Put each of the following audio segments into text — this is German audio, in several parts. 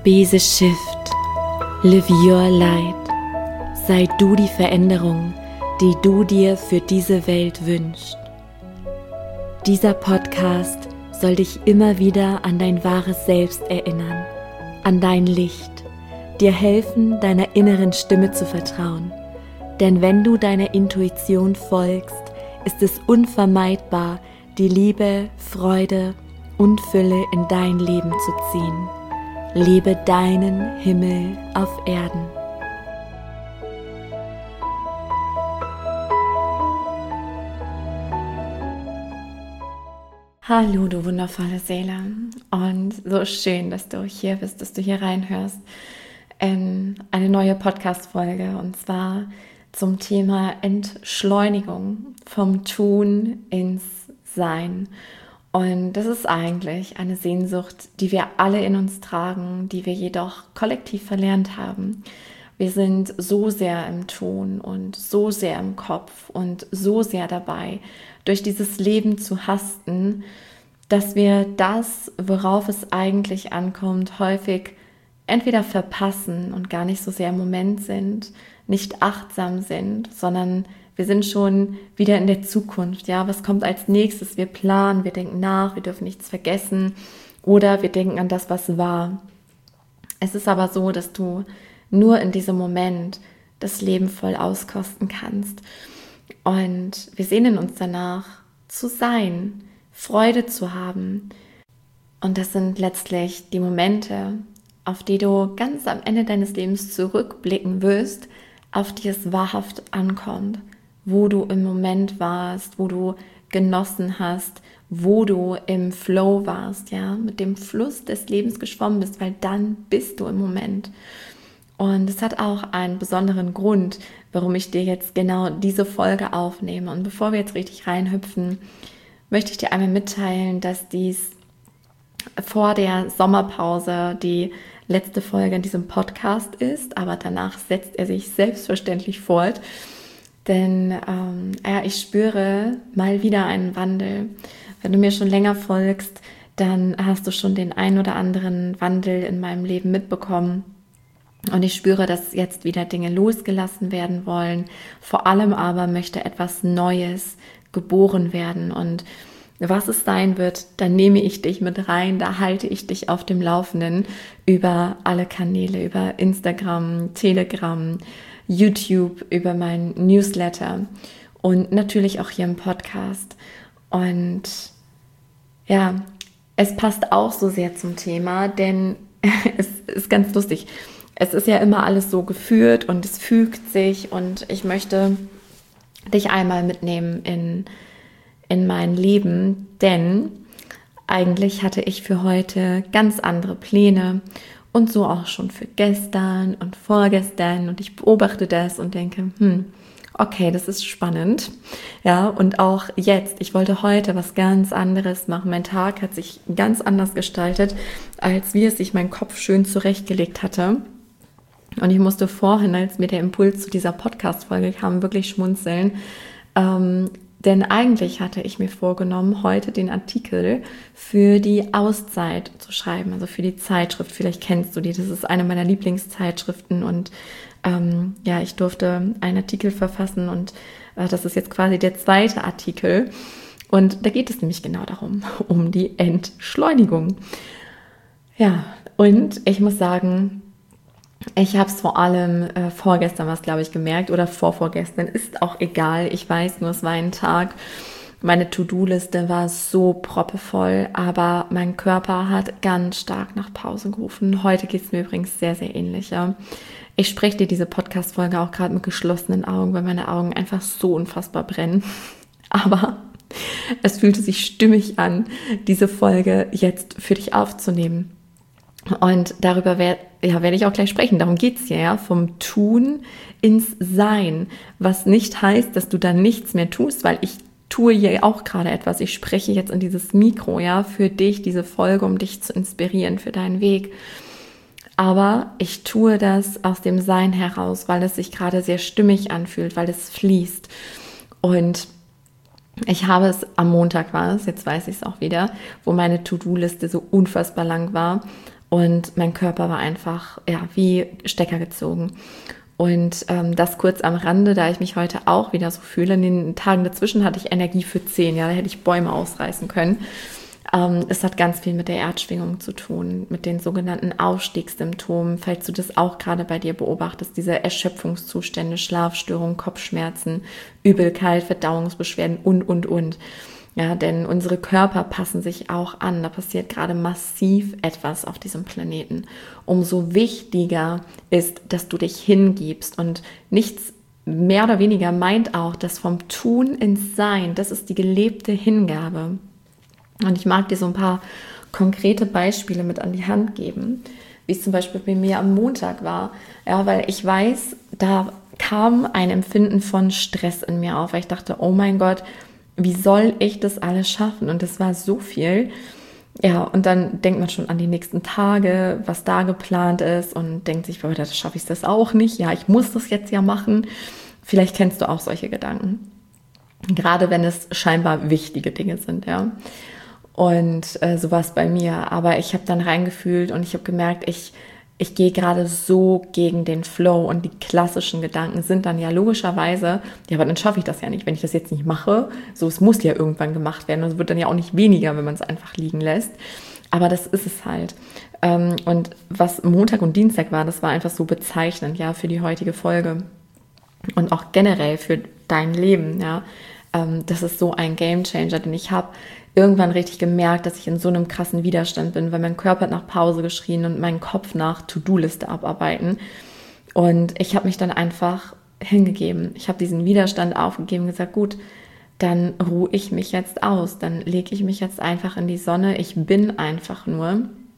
Be the shift, live your light. Sei du die Veränderung, die du dir für diese Welt wünschst. Dieser Podcast soll dich immer wieder an dein wahres Selbst erinnern, an dein Licht, dir helfen, deiner inneren Stimme zu vertrauen. Denn wenn du deiner Intuition folgst, ist es unvermeidbar, die Liebe, Freude und Fülle in dein Leben zu ziehen. Lebe deinen Himmel auf Erden. Hallo, du wundervolle Seele, und so schön, dass du hier bist, dass du hier reinhörst in eine neue Podcast-Folge, und zwar zum Thema Entschleunigung vom Tun ins Sein. Und das ist eigentlich eine Sehnsucht, die wir alle in uns tragen, die wir jedoch kollektiv verlernt haben. Wir sind so sehr im Tun und so sehr im Kopf und so sehr dabei, durch dieses Leben zu hasten, dass wir das, worauf es eigentlich ankommt, häufig entweder verpassen und gar nicht so sehr im Moment sind, nicht achtsam sind, sondern wir sind schon wieder in der Zukunft. Ja, was kommt als nächstes? Wir planen, wir denken nach, wir dürfen nichts vergessen oder wir denken an das, was war. Es ist aber so, dass du nur in diesem Moment das Leben voll auskosten kannst. Und wir sehnen uns danach, zu sein, Freude zu haben. Und das sind letztlich die Momente, auf die du ganz am Ende deines Lebens zurückblicken wirst, auf die es wahrhaft ankommt, wo du im Moment warst, wo du genossen hast, wo du im Flow warst, ja, mit dem Fluss des Lebens geschwommen bist, weil dann bist du im Moment. Und es hat auch einen besonderen Grund, warum ich dir jetzt genau diese Folge aufnehme. Und bevor wir jetzt richtig reinhüpfen, möchte ich dir einmal mitteilen, dass dies vor der Sommerpause die letzte Folge in diesem Podcast ist, aber danach setzt er sich selbstverständlich fort. Denn ich spüre mal wieder einen Wandel. Wenn du mir schon länger folgst, dann hast du schon den ein oder anderen Wandel in meinem Leben mitbekommen. Und ich spüre, dass jetzt wieder Dinge losgelassen werden wollen. Vor allem aber möchte etwas Neues geboren werden. Und was es sein wird, da nehme ich dich mit rein, da halte ich dich auf dem Laufenden über alle Kanäle, über Instagram, Telegram, YouTube, über mein Newsletter und natürlich auch hier im Podcast. Und ja, es passt auch so sehr zum Thema, denn es ist ganz lustig. Es ist ja immer alles so geführt und es fügt sich, und ich möchte dich einmal mitnehmen in mein Leben, denn eigentlich hatte ich für heute ganz andere Pläne. Und so auch schon für gestern und vorgestern. Und ich beobachte das und denke, okay, das ist spannend. Ja, und auch jetzt, ich wollte heute was ganz anderes machen. Mein Tag hat sich ganz anders gestaltet, als wie es sich mein Kopf schön zurechtgelegt hatte. Und ich musste vorhin, als mir der Impuls zu dieser Podcast-Folge kam, wirklich schmunzeln. Denn eigentlich hatte ich mir vorgenommen, heute den Artikel für die Auszeit zu schreiben, also für die Zeitschrift. Vielleicht kennst du die, das ist eine meiner Lieblingszeitschriften, und ich durfte einen Artikel verfassen, und das ist jetzt quasi der zweite Artikel. Und da geht es nämlich genau darum, um die Entschleunigung. Ja, und ich muss sagen, ich habe es vor allem vorgestern glaube ich, gemerkt, oder vorvorgestern, ist auch egal. Ich weiß nur, es war ein Tag, meine To-Do-Liste war so proppevoll, aber mein Körper hat ganz stark nach Pause gerufen. Heute geht es mir übrigens sehr, sehr ähnlich. Ja. Ich spreche dir diese Podcast-Folge auch gerade mit geschlossenen Augen, weil meine Augen einfach so unfassbar brennen. Aber es fühlte sich stimmig an, diese Folge jetzt für dich aufzunehmen. Und darüber werde ich auch gleich sprechen. Darum geht es hier, ja, vom Tun ins Sein. Was nicht heißt, dass du dann nichts mehr tust, weil ich tue hier auch gerade etwas. Ich spreche jetzt in dieses Mikro, ja, für dich, diese Folge, um dich zu inspirieren für deinen Weg. Aber ich tue das aus dem Sein heraus, weil es sich gerade sehr stimmig anfühlt, weil es fließt. Und ich habe es, am Montag war es, jetzt weiß ich es auch wieder, wo meine To-Do-Liste so unfassbar lang war. und mein Körper war einfach wie Stecker gezogen. Und das kurz am Rande, da ich mich heute auch wieder so fühle. In den Tagen dazwischen hatte ich Energie für 10, da hätte ich Bäume ausreißen können. Es hat ganz viel mit der Erdschwingung zu tun, mit den sogenannten Aufstiegssymptomen, falls du das auch gerade bei dir beobachtest, diese Erschöpfungszustände, Schlafstörungen, Kopfschmerzen, Übelkeit, Verdauungsbeschwerden und. Ja, denn unsere Körper passen sich auch an. Da passiert gerade massiv etwas auf diesem Planeten. Umso wichtiger ist, dass du dich hingibst. Und nichts mehr oder weniger meint auch, dass vom Tun ins Sein, das ist die gelebte Hingabe. Und ich mag dir so ein paar konkrete Beispiele mit an die Hand geben, wie es zum Beispiel bei mir am Montag war. Ja, weil ich weiß, da kam ein Empfinden von Stress in mir auf, weil ich dachte, oh mein Gott, wie soll ich das alles schaffen? Und das war so viel. Ja, und dann denkt man schon an die nächsten Tage, was da geplant ist und denkt sich, boah, das schaffe ich das auch nicht. Ja, ich muss das jetzt ja machen. Vielleicht kennst du auch solche Gedanken. Gerade wenn es scheinbar wichtige Dinge sind, ja. Und so war es bei mir. Aber ich habe dann reingefühlt und ich habe gemerkt, ich gehe gerade so gegen den Flow und die klassischen Gedanken sind dann ja logischerweise, ja, aber dann schaffe ich das ja nicht, wenn ich das jetzt nicht mache. So, es muss ja irgendwann gemacht werden und es wird dann ja auch nicht weniger, wenn man es einfach liegen lässt. Aber das ist es halt. Und was Montag und Dienstag war, das war einfach so bezeichnend, ja, für die heutige Folge und auch generell für dein Leben, ja. Das ist so ein Gamechanger, denn ich habe irgendwann richtig gemerkt, dass ich in so einem krassen Widerstand bin, weil mein Körper hat nach Pause geschrien und mein Kopf nach To-Do-Liste abarbeiten. Und ich habe mich dann einfach hingegeben. Ich habe diesen Widerstand aufgegeben und gesagt, gut, dann ruhe ich mich jetzt aus. Dann lege ich mich jetzt einfach in die Sonne. Ich bin einfach nur.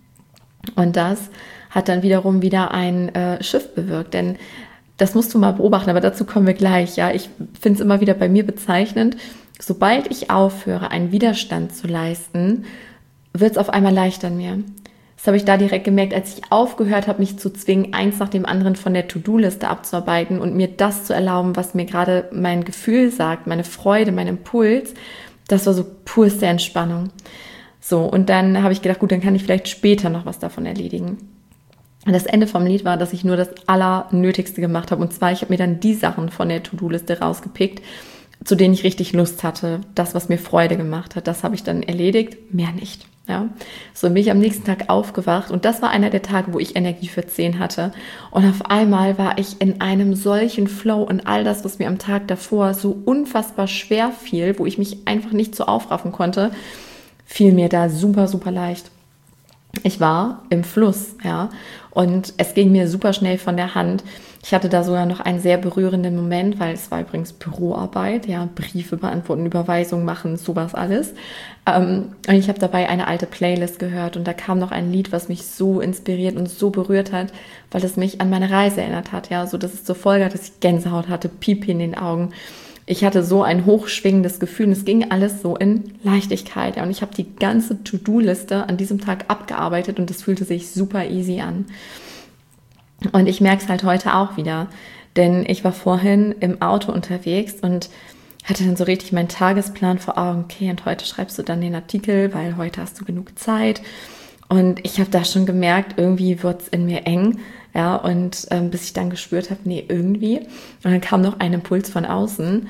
Und das hat dann wiederum wieder ein Shift bewirkt, denn das musst du mal beobachten, aber dazu kommen wir gleich. Ja, ich finde es immer wieder bei mir bezeichnend. Sobald ich aufhöre, einen Widerstand zu leisten, wird es auf einmal leichter in mir. Das habe ich da direkt gemerkt, als ich aufgehört habe, mich zu zwingen, eins nach dem anderen von der To-Do-Liste abzuarbeiten und mir das zu erlauben, was mir gerade mein Gefühl sagt, meine Freude, mein Impuls. Das war so purste Entspannung. So, und dann habe ich gedacht, gut, dann kann ich vielleicht später noch was davon erledigen. Und das Ende vom Lied war, dass ich nur das Allernötigste gemacht habe. Und zwar, ich habe mir dann die Sachen von der To-Do-Liste rausgepickt, zu denen ich richtig Lust hatte. Das, was mir Freude gemacht hat, das habe ich dann erledigt, mehr nicht. Ja, so bin ich am nächsten Tag aufgewacht und das war einer der Tage, wo ich Energie für 10 hatte. Und auf einmal war ich in einem solchen Flow und all das, was mir am Tag davor so unfassbar schwer fiel, wo ich mich einfach nicht so aufraffen konnte, fiel mir da super, super leicht. Ich war im Fluss, ja, und es ging mir super schnell von der Hand. Ich hatte da sogar noch einen sehr berührenden Moment, weil es war übrigens Büroarbeit, ja, Briefe beantworten, Überweisungen machen, sowas alles. Und ich habe dabei eine alte Playlist gehört und da kam noch ein Lied, was mich so inspiriert und so berührt hat, weil es mich an meine Reise erinnert hat, ja, so dass es zur Folge hat, dass ich Gänsehaut hatte, Pipi in den Augen. Ich hatte so ein hochschwingendes Gefühl und es ging alles so in Leichtigkeit. Ja, und ich habe die ganze To-Do-Liste an diesem Tag abgearbeitet und es fühlte sich super easy an. Und ich merke es halt heute auch wieder, denn ich war vorhin im Auto unterwegs und hatte dann so richtig meinen Tagesplan vor Augen. Okay, und heute schreibst du dann den Artikel, weil heute hast du genug Zeit. Und ich habe da schon gemerkt, irgendwie wird es in mir eng. Ja, und bis ich dann gespürt habe, nee, irgendwie. Und dann kam noch ein Impuls von außen.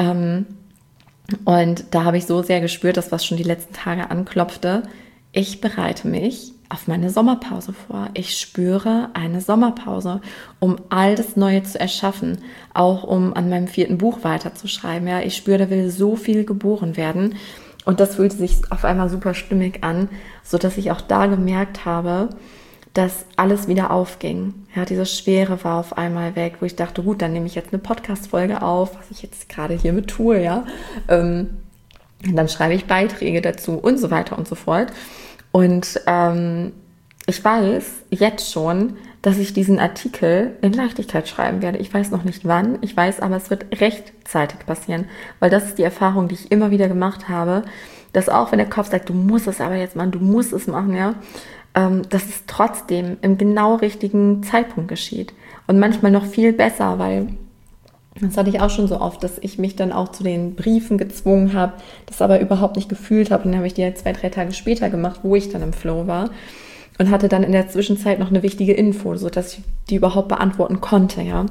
Und da habe ich so sehr gespürt, dass was schon die letzten Tage anklopfte. Ich bereite mich auf meine Sommerpause vor. Ich spüre eine Sommerpause, um all das Neue zu erschaffen. Auch um an meinem 4. Buch weiterzuschreiben. Ja, ich spüre, da will so viel geboren werden. Und das fühlte sich auf einmal super stimmig an, sodass ich auch da gemerkt habe, dass alles wieder aufging. Ja, diese Schwere war auf einmal weg, wo ich dachte, gut, dann nehme ich jetzt eine Podcast-Folge auf, was ich jetzt gerade hiermit tue, ja. Dann schreibe ich Beiträge dazu und so weiter und so fort. Und ich weiß jetzt schon, dass ich diesen Artikel in Leichtigkeit schreiben werde. Ich weiß noch nicht wann, ich weiß aber, es wird rechtzeitig passieren, weil das ist die Erfahrung, die ich immer wieder gemacht habe, dass auch wenn der Kopf sagt, du musst es aber jetzt machen, du musst es machen, ja, dass es trotzdem im genau richtigen Zeitpunkt geschieht. Und manchmal noch viel besser, weil das hatte ich auch schon so oft, dass ich mich dann auch zu den Briefen gezwungen habe, das aber überhaupt nicht gefühlt habe. Und dann habe ich die halt 2-3 Tage später gemacht, wo ich dann im Flow war. und hatte dann in der Zwischenzeit noch eine wichtige Info, sodass ich die überhaupt beantworten konnte, ja.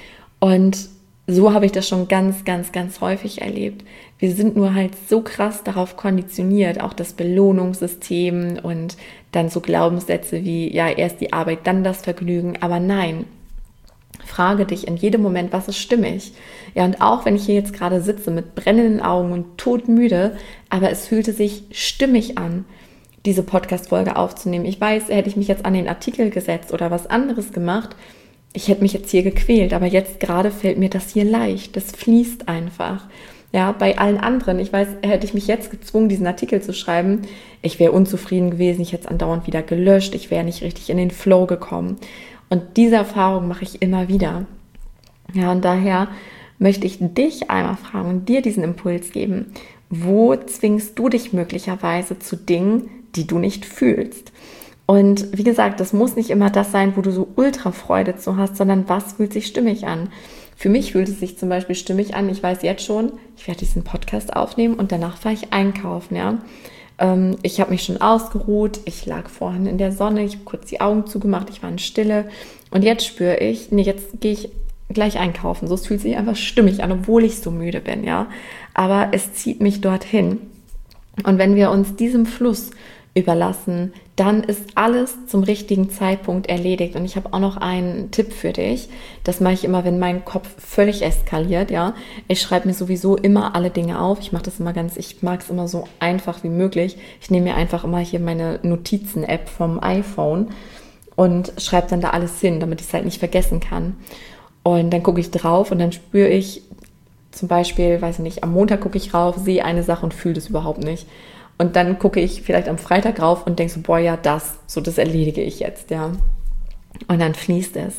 Und so habe ich das schon ganz, ganz, ganz häufig erlebt. Wir sind nur halt so krass darauf konditioniert, auch das Belohnungssystem und dann so Glaubenssätze wie, ja, erst die Arbeit, dann das Vergnügen. Aber nein, frage dich in jedem Moment, was ist stimmig? Ja, und auch wenn ich hier jetzt gerade sitze mit brennenden Augen und todmüde, aber es fühlte sich stimmig an, diese Podcast-Folge aufzunehmen. Ich weiß, hätte ich mich jetzt an den Artikel gesetzt oder was anderes gemacht, ich hätte mich jetzt hier gequält, aber jetzt gerade fällt mir das hier leicht. Das fließt einfach. Ja, bei allen anderen, ich weiß, hätte ich mich jetzt gezwungen, diesen Artikel zu schreiben, ich wäre unzufrieden gewesen, ich hätte es andauernd wieder gelöscht, ich wäre nicht richtig in den Flow gekommen. Und diese Erfahrung mache ich immer wieder. Ja, und daher möchte ich dich einmal fragen und dir diesen Impuls geben. Wo zwingst du dich möglicherweise zu Dingen, die du nicht fühlst? Und wie gesagt, das muss nicht immer das sein, wo du so Ultrafreude zu hast, sondern was fühlt sich stimmig an? Für mich fühlt es sich zum Beispiel stimmig an, ich weiß jetzt schon, ich werde diesen Podcast aufnehmen und danach fahre ich einkaufen, ja. Ich habe mich schon ausgeruht, ich lag vorhin in der Sonne, ich habe kurz die Augen zugemacht, ich war in Stille und jetzt spüre ich, nee, jetzt gehe ich gleich einkaufen. So, es fühlt sich einfach stimmig an, obwohl ich so müde bin, ja. Aber es zieht mich dorthin. Und wenn wir uns diesem Fluss überlassen, dann ist alles zum richtigen Zeitpunkt erledigt. Und ich habe auch noch einen Tipp für dich. Das mache ich immer, wenn mein Kopf völlig eskaliert, ja. Ich schreibe mir sowieso immer alle Dinge auf. Ich mache das immer ich mag es immer so einfach wie möglich. Ich nehme mir einfach immer hier meine Notizen-App vom iPhone und schreibe dann da alles hin, damit ich es halt nicht vergessen kann. Und dann gucke ich drauf und dann spüre ich zum Beispiel, weiß ich nicht, am Montag gucke ich rauf, sehe eine Sache und fühle das überhaupt nicht. Und dann gucke ich vielleicht am Freitag rauf und denke so, boah, ja, das erledige ich jetzt, ja. Und dann fließt es.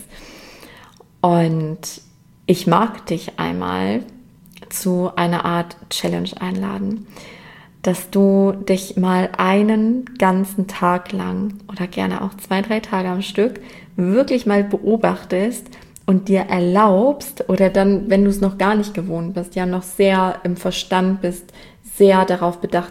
Und ich mag dich einmal zu einer Art Challenge einladen, dass du dich mal einen ganzen Tag lang oder gerne auch 2-3 Tage am Stück wirklich mal beobachtest und dir erlaubst oder dann, wenn du es noch gar nicht gewohnt bist, ja noch sehr im Verstand bist, sehr darauf bedacht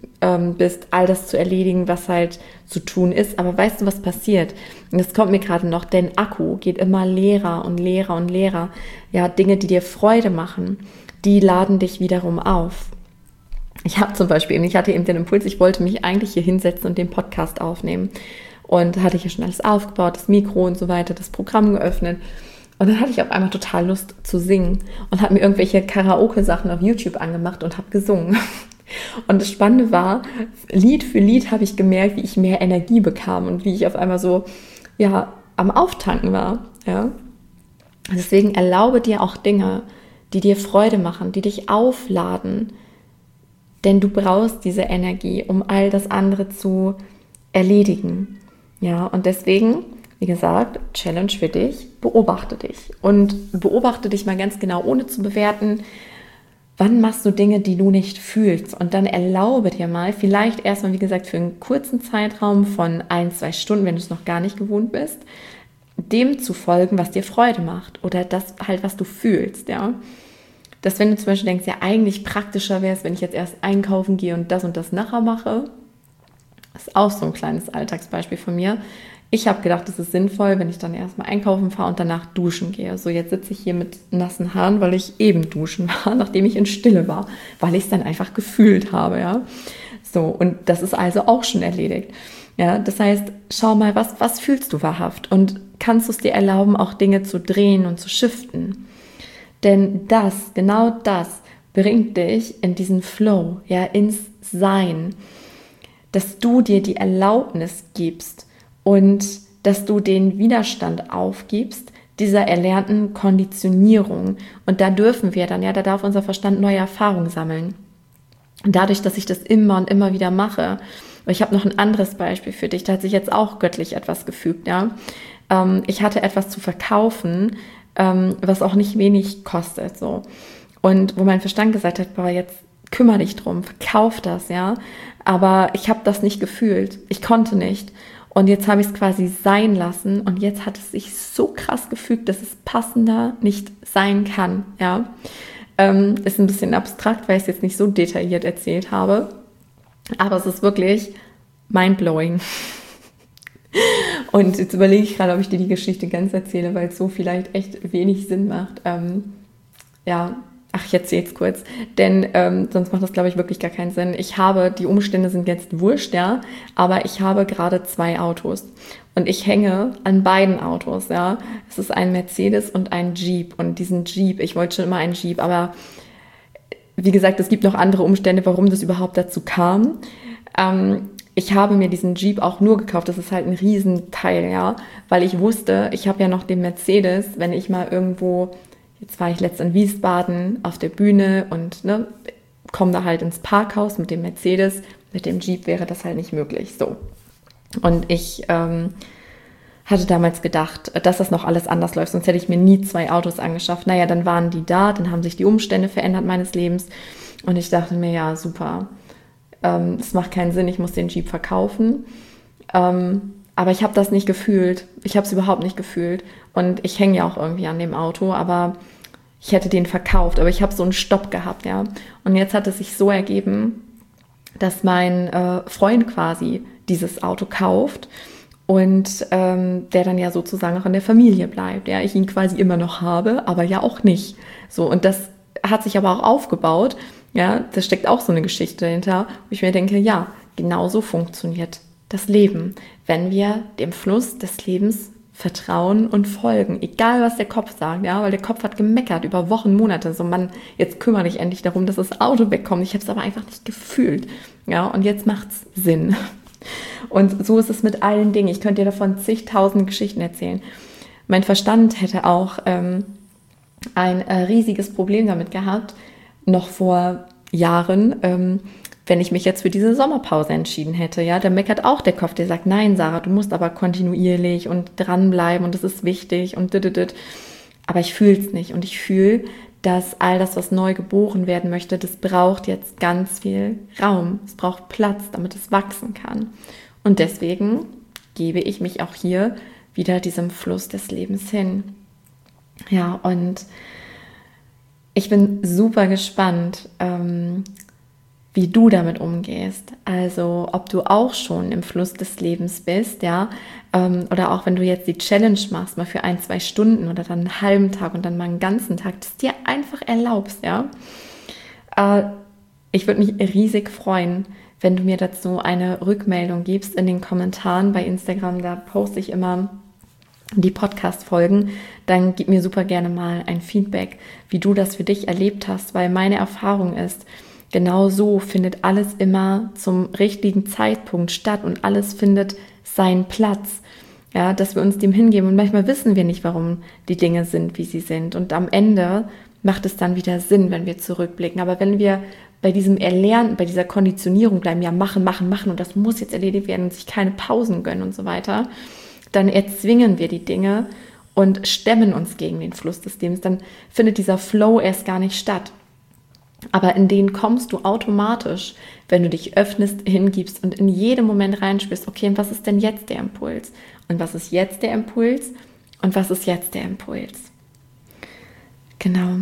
bist, all das zu erledigen, was halt zu tun ist. Aber weißt du, was passiert? Und das kommt mir gerade noch, dein Akku geht immer leerer und leerer und leerer. Ja, Dinge, die dir Freude machen, die laden dich wiederum auf. Ich hatte eben den Impuls, ich wollte mich eigentlich hier hinsetzen und den Podcast aufnehmen. Und hatte hier schon alles aufgebaut, das Mikro und so weiter, das Programm geöffnet. Und dann hatte ich auf einmal total Lust zu singen und habe mir irgendwelche Karaoke-Sachen auf YouTube angemacht und habe gesungen. Und das Spannende war, Lied für Lied habe ich gemerkt, wie ich mehr Energie bekam und wie ich auf einmal so, ja, am Auftanken war, ja. Deswegen erlaube dir auch Dinge, die dir Freude machen, die dich aufladen, denn du brauchst diese Energie, um all das andere zu erledigen, ja. Und deswegen, wie gesagt, Challenge für dich, beobachte dich und beobachte dich mal ganz genau, ohne zu bewerten. Wann machst du Dinge, die du nicht fühlst? Und dann erlaube dir mal, vielleicht erstmal, wie gesagt, für einen kurzen Zeitraum von 1-2 Stunden, wenn du es noch gar nicht gewohnt bist, dem zu folgen, was dir Freude macht oder das halt, was du fühlst, ja. Dass wenn du zum Beispiel denkst, ja, eigentlich praktischer wäre es, wenn ich jetzt erst einkaufen gehe und das nachher mache, das ist auch so ein kleines Alltagsbeispiel von mir. Ich habe gedacht, es ist sinnvoll, wenn ich dann erstmal einkaufen fahre und danach duschen gehe. So, jetzt sitze ich hier mit nassen Haaren, weil ich eben duschen war, nachdem ich in Stille war, weil ich es dann einfach gefühlt habe, ja. So, und das ist also auch schon erledigt. Ja, das heißt, schau mal, was fühlst du wahrhaft und kannst du es dir erlauben, auch Dinge zu drehen und zu shiften. Denn genau das bringt dich in diesen Flow, ja, ins Sein, dass du dir die Erlaubnis gibst, und dass du den Widerstand aufgibst, dieser erlernten Konditionierung. Und da dürfen wir dann, ja, da darf unser Verstand neue Erfahrungen sammeln. Und dadurch, dass ich das immer und immer wieder mache, ich habe noch ein anderes Beispiel für dich, da hat sich jetzt auch göttlich etwas gefügt, ja. Ich hatte etwas zu verkaufen, was auch nicht wenig kostet, so. Und wo mein Verstand gesagt hat, boah, jetzt kümmere dich drum, verkauf das, ja. Aber ich habe das nicht gefühlt, ich konnte nicht. Und jetzt habe ich es quasi sein lassen und jetzt hat es sich so krass gefügt, dass es passender nicht sein kann, ja. Ist ein bisschen abstrakt, weil ich es jetzt nicht so detailliert erzählt habe, aber es ist wirklich mindblowing. Und jetzt überlege ich gerade, ob ich dir die Geschichte ganz erzähle, weil es so vielleicht echt wenig Sinn macht. Ich erzähle es kurz, denn sonst macht das, glaube ich, wirklich gar keinen Sinn. Die Umstände sind jetzt wurscht, ja, aber ich habe gerade 2 Autos und ich hänge an beiden Autos, ja. Es ist ein Mercedes und ein Jeep und diesen Jeep, ich wollte schon immer einen Jeep, aber wie gesagt, es gibt noch andere Umstände, warum das überhaupt dazu kam. Ich habe mir diesen Jeep auch nur gekauft, das ist halt ein Riesenteil, ja, weil ich wusste, ich habe ja noch den Mercedes, wenn ich mal irgendwo, jetzt war ich letzt in Wiesbaden auf der Bühne und komme da halt ins Parkhaus mit dem Mercedes, mit dem Jeep wäre das halt nicht möglich, so. Und ich hatte damals gedacht, dass das noch alles anders läuft, sonst hätte ich mir nie 2 Autos angeschafft. Naja, dann waren die da, dann haben sich die Umstände verändert meines Lebens und ich dachte mir, ja, super, es macht keinen Sinn, ich muss den Jeep verkaufen. Aber ich habe das nicht gefühlt, ich habe es überhaupt nicht gefühlt und ich hänge ja auch irgendwie an dem Auto, aber ich hätte den verkauft, aber ich habe so einen Stopp gehabt, ja. Und jetzt hat es sich so ergeben, dass mein Freund quasi dieses Auto kauft und der dann ja sozusagen auch in der Familie bleibt. Ja, ich ihn quasi immer noch habe, aber ja auch nicht. So, und das hat sich aber auch aufgebaut. Ja, da steckt auch so eine Geschichte dahinter, wo ich mir denke, ja, genauso funktioniert das Leben, wenn wir dem Fluss des Lebens vertrauen und folgen, egal was der Kopf sagt, ja, weil der Kopf hat gemeckert über Wochen, Monate, so Mann, jetzt kümmere dich endlich darum, dass das Auto wegkommt. Ich habe es aber einfach nicht gefühlt, ja, und jetzt macht's Sinn. Und so ist es mit allen Dingen. Ich könnte dir davon zigtausend Geschichten erzählen. Mein Verstand hätte auch ein riesiges Problem damit gehabt, noch vor Jahren, wenn ich mich jetzt für diese Sommerpause entschieden hätte, ja, da meckert auch der Kopf, der sagt, nein, Sarah, du musst aber kontinuierlich und dranbleiben und das ist wichtig und düdüdüd. Aber ich fühle es nicht und ich fühle, dass all das, was neu geboren werden möchte, das braucht jetzt ganz viel Raum. Es braucht Platz, damit es wachsen kann. Und deswegen gebe ich mich auch hier wieder diesem Fluss des Lebens hin. Ja, und ich bin super gespannt, wie du damit umgehst. Also ob du auch schon im Fluss des Lebens bist, ja, oder auch wenn du jetzt die Challenge machst, mal für 1-2 Stunden oder dann einen halben Tag und dann mal einen ganzen Tag, das dir einfach erlaubst, ja. Ich würde mich riesig freuen, wenn du mir dazu eine Rückmeldung gibst in den Kommentaren bei Instagram, da poste ich immer die Podcast-Folgen, dann gib mir super gerne mal ein Feedback, wie du das für dich erlebt hast, weil meine Erfahrung ist, genau so findet alles immer zum richtigen Zeitpunkt statt und alles findet seinen Platz, ja, dass wir uns dem hingeben und manchmal wissen wir nicht, warum die Dinge sind, wie sie sind und am Ende macht es dann wieder Sinn, wenn wir zurückblicken, aber wenn wir bei diesem Erlernen, bei dieser Konditionierung bleiben, ja machen und das muss jetzt erledigt werden und sich keine Pausen gönnen und so weiter, dann erzwingen wir die Dinge und stemmen uns gegen den Fluss des Lebens, dann findet dieser Flow erst gar nicht statt. Aber in den kommst du automatisch, wenn du dich öffnest, hingibst und in jedem Moment reinspürst, okay, und was ist denn jetzt der Impuls? Und was ist jetzt der Impuls? Und was ist jetzt der Impuls? Genau.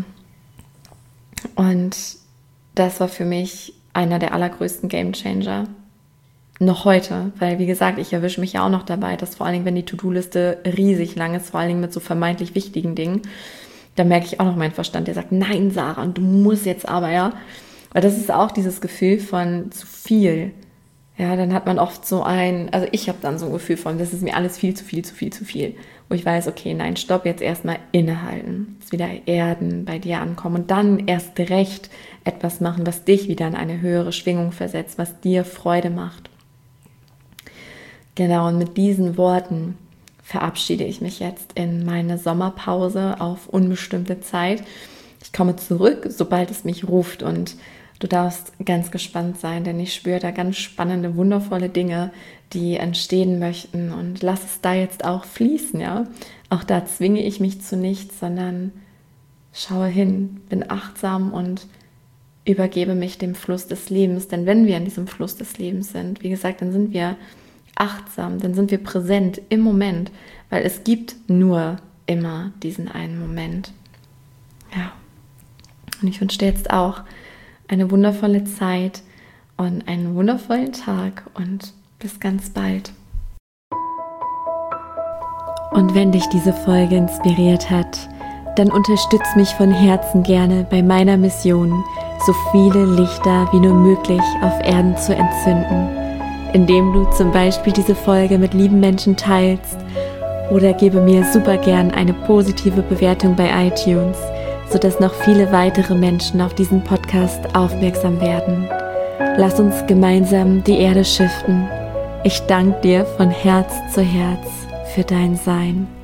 Und das war für mich einer der allergrößten Gamechanger. Noch heute, weil wie gesagt, ich erwische mich ja auch noch dabei, dass vor allen Dingen, wenn die To-Do-Liste riesig lang ist, vor allen Dingen mit so vermeintlich wichtigen Dingen, da merke ich auch noch meinen Verstand, der sagt, nein, Sarah, und du musst jetzt aber, ja. Weil das ist auch dieses Gefühl von zu viel. Ja, dann hat man oft so also ich habe dann so ein Gefühl von, das ist mir alles viel zu viel. Wo ich weiß, okay, nein, stopp, jetzt erstmal innehalten. Jetzt wieder erden, bei dir ankommen und dann erst recht etwas machen, was dich wieder in eine höhere Schwingung versetzt, was dir Freude macht. Genau, und mit diesen Worten verabschiede ich mich jetzt in meine Sommerpause auf unbestimmte Zeit. Ich komme zurück, sobald es mich ruft und du darfst ganz gespannt sein, denn ich spüre da ganz spannende, wundervolle Dinge, die entstehen möchten und lass es da jetzt auch fließen, ja. Auch da zwinge ich mich zu nichts, sondern schaue hin, bin achtsam und übergebe mich dem Fluss des Lebens, denn wenn wir in diesem Fluss des Lebens sind, wie gesagt, dann sind wir achtsam, dann sind wir präsent im Moment, weil es gibt nur immer diesen einen Moment. Ja. Und ich wünsche dir jetzt auch eine wundervolle Zeit und einen wundervollen Tag und bis ganz bald. Und wenn dich diese Folge inspiriert hat, dann unterstütz mich von Herzen gerne bei meiner Mission, so viele Lichter wie nur möglich auf Erden zu entzünden, indem du zum Beispiel diese Folge mit lieben Menschen teilst oder gebe mir super gern eine positive Bewertung bei iTunes, sodass noch viele weitere Menschen auf diesen Podcast aufmerksam werden. Lass uns gemeinsam die Erde shiften. Ich danke dir von Herz zu Herz für dein Sein.